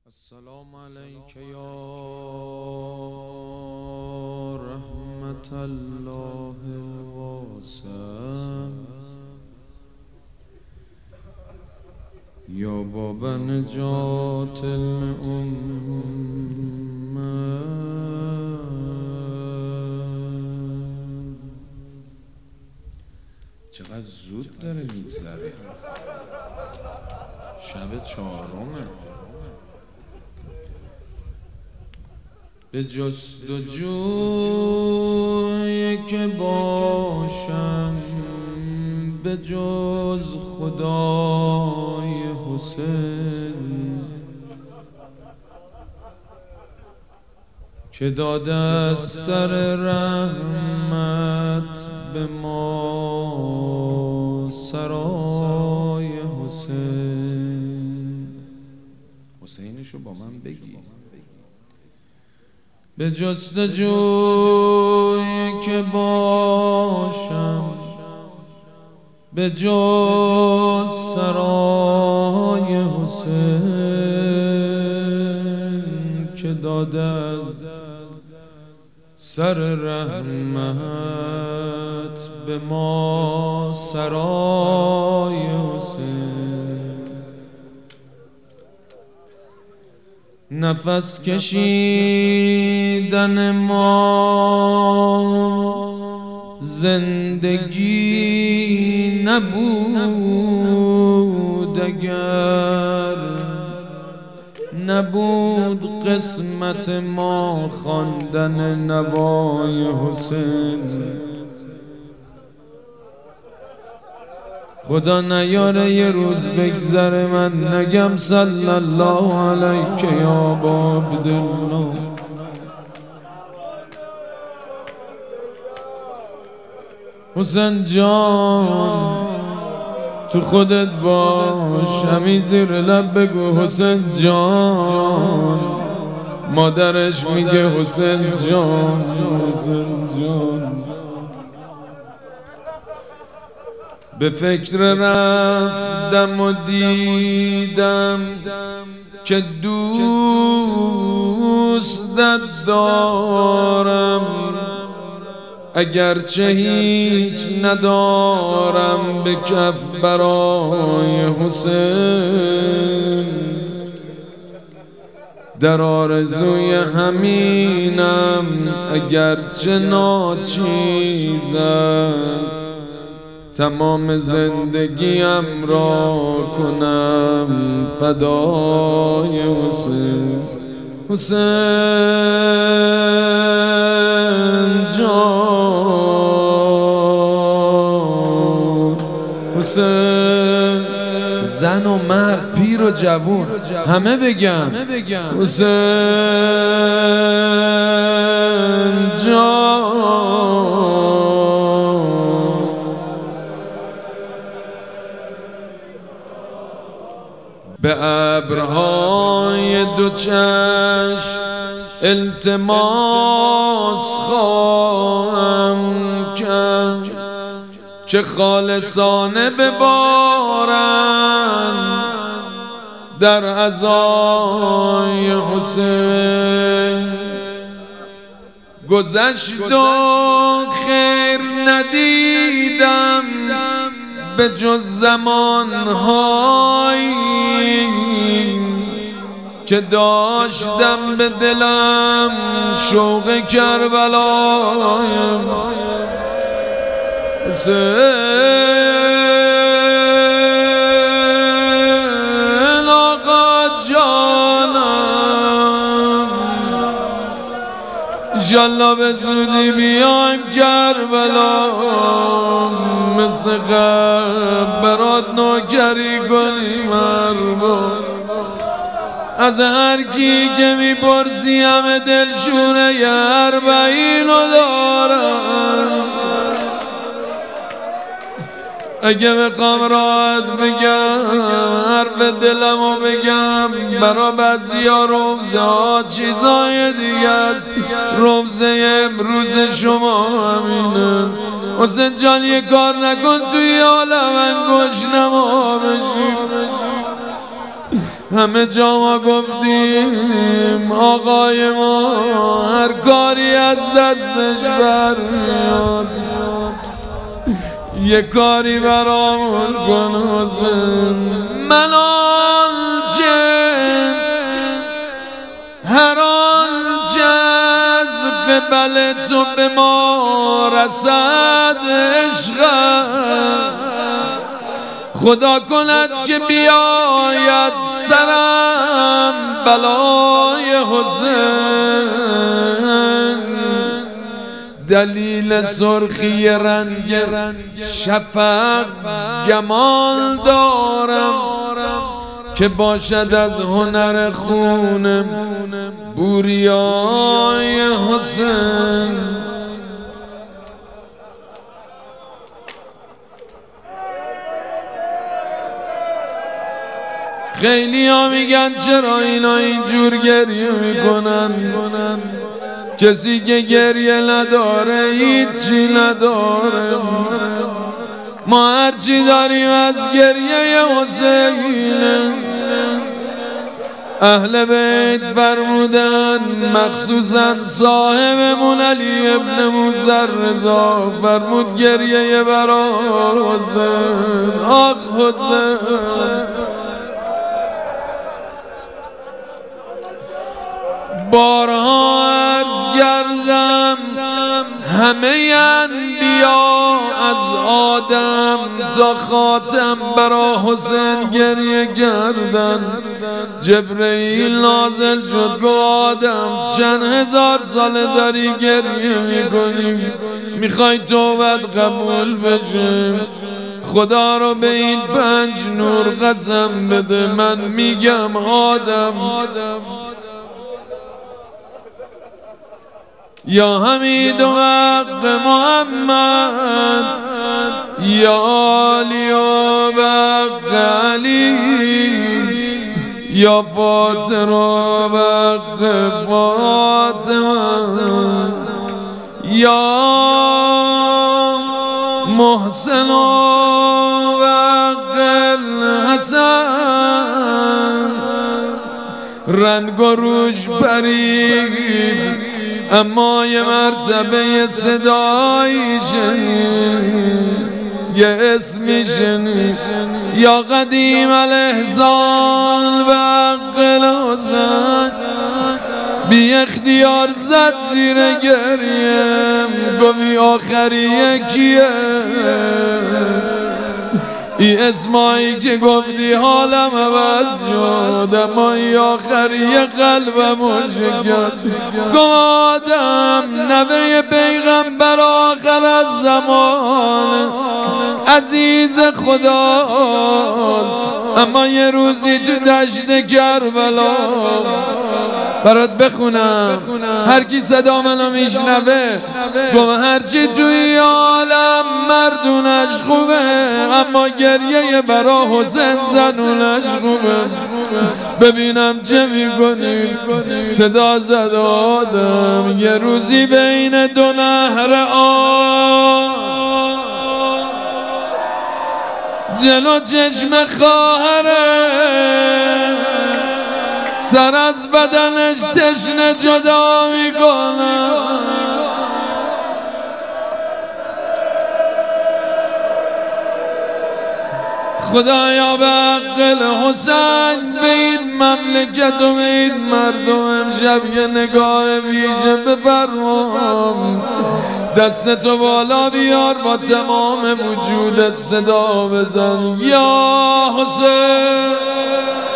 السلام عليك يا رحمة الله الواسع يا باب نجاة الأمة. چقدر زود داره میگذره، شب چهارمه. به جستجوی که باشم به جز خدای حسین که داده از سر رحمت به ما سرای حسین. حسینشو با من بگی. به جستجوی که باشم به جز سرای حسین که داده از سر رحمت به ما سرای حسین. نفس کشیدن ما زندگی نبود اگر نبود قسمت ما خواندن نوای حسین. خدا نیاره یه روز بگذره من نگم صلی الله علیک یا ابا عبدالله. حسین جان تو خودت باش، همین زیر لب بگو حسین جان. مادرش میگه حسین جان حسین جان. به فکر رفتم و دیدم که دوستت دارم اگرچه هیچ ندارم به کف برای حسین. در آرزوی همینم اگرچه ناچیز است تمام زندگیم را کنم فدای حسین. حسین جان حسین. زن و مرد پیر و جوون همه بگم حسین جان. به ابرهای دو چشم التماس خواهم کرد که خالصانه ببارن در عزای حسین. گذشت و خیر ندیدم به جز زمانهایی که داشتم به دلم شوق کربلای حسین. آقا جانم انشالله به زودی بیایم کربلا، مثل قبل برات نوکری کنیم ارباب. از هر کی که میپرسی همه دلشونه یه 40 دارن. اگه بخوام راحت بگم حرف دلمو بگم برا بعضیا رمزه ها چیزای دیگه است. رمزه امروز شما همینه. حسین جان یه کار نکن توی عالم انگوش نما بشی. همه جا ما گفتیم آقای ما هر کاری از دستش برمیاد، یه کاری برامون کن حسین. من آنچه هر آنچه از قبل تو به ما رسد عشق است، خدا کند که بیاید سرم بلای حسین. دلیل سرخی رنگ شفق گمال دارم که باشد از هنر خون بوریای حسین. خیلی ها میگن چرا اینا اینجور گریه میکنن، کسی که گریه نداره هیچی نداره. ما هرچی داریم از گریه حسین. اهل بیت فرمودن مخصوصا صاحبمون علی ابن موسی رضا فرمود گریه برای حسین. آخ حسین، بارها عرض کردم همه انبیا از آدم تا خاتم برا حسین گریه کردن. جبرئیل نازل شد گفت آدم چند هزار سال داری گریه میکنی، میخوای توبت قبول بشه؟ خدا رو به این 5 نور قسم بده. من میگم آدم یا حمید و حق محمد، یا علی و حق علی، یا فاطر و حق فاطمه، یا محسن و حق الحسن. رنگ و روش برید اما یه مرتبه صدایی شنید، یه اسمی شنید، یا قدیم الاحسان و حق الحسن. بی اختیار زد زیر گریم گوی آخریه کیه؟ ای اسمایی که گفتی حالم عوض شد، اما ای آخری قلبم شکست. گفت آدم نوه پیغمبر آخر از زمان عزیز خداست، اما یه روزی تو دشت کربلا برات بخونم هر کی صدا منو میشنوه. گفت هرچی توی عالم مردونش خوبه، اما گریه برا حسین زنونش خوبه. ببینم چه میکنی. صدا زد آدم یه روزی بین 2 نهر جلو چشم خواهره، سر از بدنش تشنه جدا میکنه. خدایا به حق الحسین به این مملکت و به این مردم امشب یه نگاه ویژه بفرما. دستتو بالا بیار با تمام وجودت صدا بزن یا حسین.